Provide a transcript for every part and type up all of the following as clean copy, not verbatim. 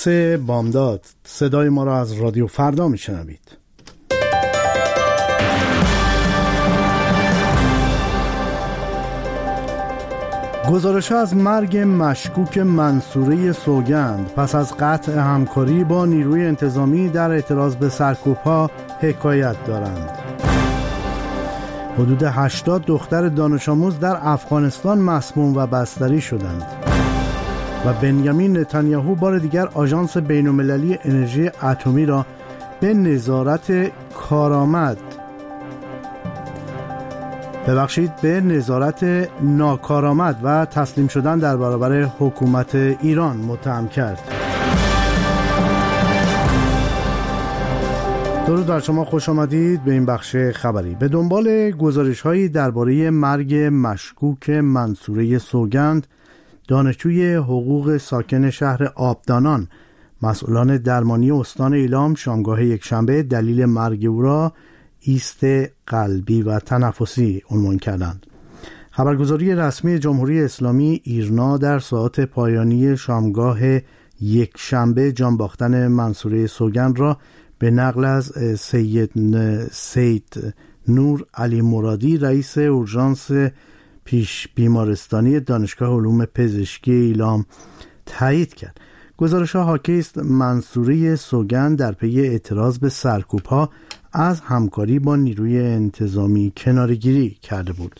3 بامداد. صدای ما را از رادیو فردا میشنوید. گزارش از مرگ مشکوک منصوره سوگند پس از قطع همکاری با نیروی انتظامی در اعتراض به سرکوب‌ها حکایت دارند. حدود 80 دختر دانش آموز در افغانستان مسموم و بستری شدند. و بنیامین نتانیاهو بار دیگر آژانس بین‌المللی انرژی اتمی را به نظارت ناکارآمد و تسلیم شدن در برابر حکومت ایران متهم کرد. درود بر شما، خوش آمدید به این بخش خبری. به دنبال گزارش‌هایی درباره مرگ مشکوک منصوره سوگند، دانشجوی حقوق ساکن شهر آبدانان، مسئولان درمانی استان ایلام شامگاه یکشنبه دلیل مرگ او را ایست قلبی و تنفسی عنوان کردند. خبرگزاری رسمی جمهوری اسلامی ایرنا در ساعات پایانی شامگاه یکشنبه جان باختن منصوره سوگند را به نقل از سید نور علی مرادی رئیس اورژانس پیش بیمارستانی دانشگاه علوم پزشکی ایلام تایید کرد. گزارش‌ها حاکی است منصوره سوگند در پی اعتراض به سرکوب‌ها از همکاری با نیروی انتظامی کناره‌گیری کرده بود.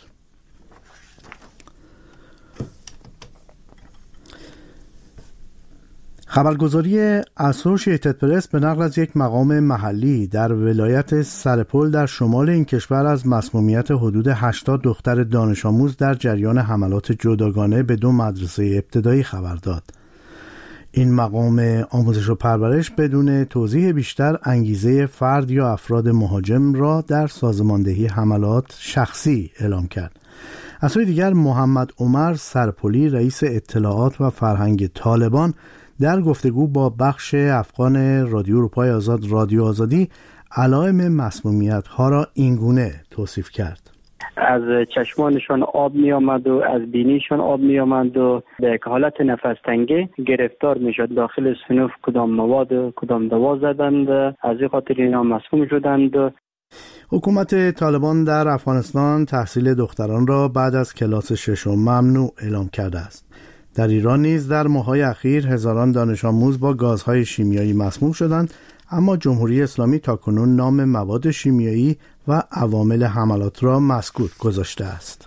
خبرگزاری اسوشییتد پرس به نقل از یک مقام محلی در ولایت سرپل در شمال این کشور از مسمومیت حدود 80 دختر دانش آموز در جریان حملات جداگانه به 2 مدرسه ابتدایی خبر داد. این مقام آموزش و پرورش بدون توضیح بیشتر انگیزه فرد یا افراد مهاجم را در سازماندهی حملات شخصی اعلام کرد. از سوی دیگر محمد عمر سرپلی رئیس اطلاعات و فرهنگ طالبان در گفتگو با بخش افغان رادیو اروپای آزاد رادیو آزادی علائم مسمومیت ها را اینگونه توصیف کرد: از چشمانشان آب می آمد و از بینیشان آب می آمد و به حالت نفس تنگی گرفتار می شد. داخل صنف کدام مواد و کدام دوا زدند، از این خاطر اینا مسموم شدند. حکومت طالبان در افغانستان تحصیل دختران را بعد از کلاس 6 ممنوع اعلام کرده است. در ایران نیز در ماه‌های اخیر هزاران دانش آموز با گازهای شیمیایی مسموم شدند، اما جمهوری اسلامی تاکنون نام مواد شیمیایی و عوامل حملات را مسکوت گذاشته است.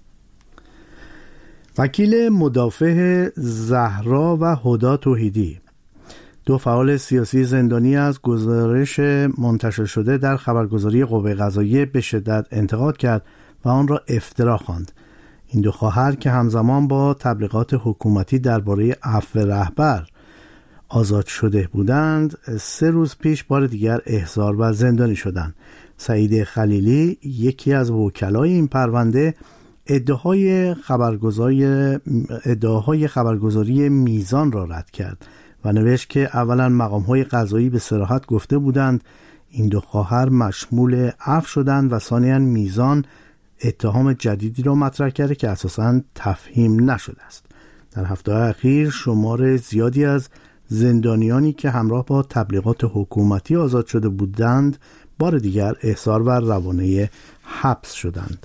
وکیل مدافع زهرا و هدی توحیدی، 2 فعال سیاسی زندانی، از گزارش منتشر شده در خبرگزاری قوه قضاییه به شدت انتقاد کرد و آن را افترا خواند. این 2 خواهر که همزمان با تبلیغات حکومتی درباره عفو رهبر آزاد شده بودند، 3 روز پیش بار دیگر احضار و زندانی شدند. سعید خلیلی، یکی از وکلای این پرونده، ادعاهای خبرگزاری میزان را رد کرد و نوشت که اولا مقام‌های قضایی به صراحت گفته بودند این 2 خواهر مشمول عفو شدند و ثانیاً میزان اتهام جدیدی را مطرح کرده که اساساً تفهیم نشده است. در هفته‌های اخیر شمار زیادی از زندانیانی که همراه با تبلیغات حکومتی آزاد شده بودند بار دیگر احضار و روانه حبس شدند.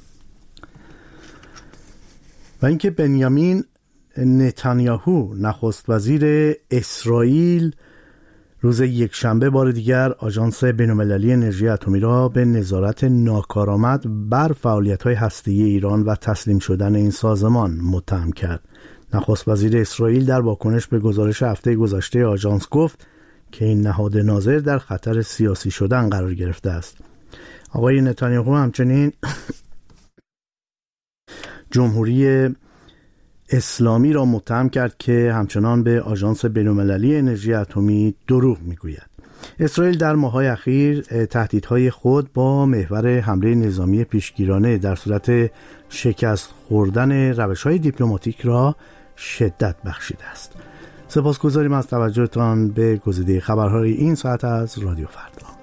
و اینکه بنیامین نتانیاهو نخست وزیر اسرائیل روز یکشنبه بار دیگر آژانس بین‌المللی انرژی اتمی را به نظارت ناکارآمد بر فعالیت‌های هسته‌ای ایران و تسلیم شدن این سازمان متهم کرد. نخست وزیر اسرائیل در واکنش به گزارش هفته گذشته آژانس گفت که این نهاد ناظر در خطر سیاسی شدن قرار گرفته است. آقای نتانیاهو همچنین جمهوری اسلامی را متهم کرد که همچنان به آژانس بین‌المللی انرژی اتمی دروغ میگوید. اسرائیل در ماه‌های اخیر تهدیدهای خود با محور حمله نظامی پیشگیرانه در صورت شکست خوردن روش‌های دیپلماتیک را شدت بخشیده است. سپاسگزاریم از توجهتان به گزیده خبرهای این ساعت از رادیو فردا.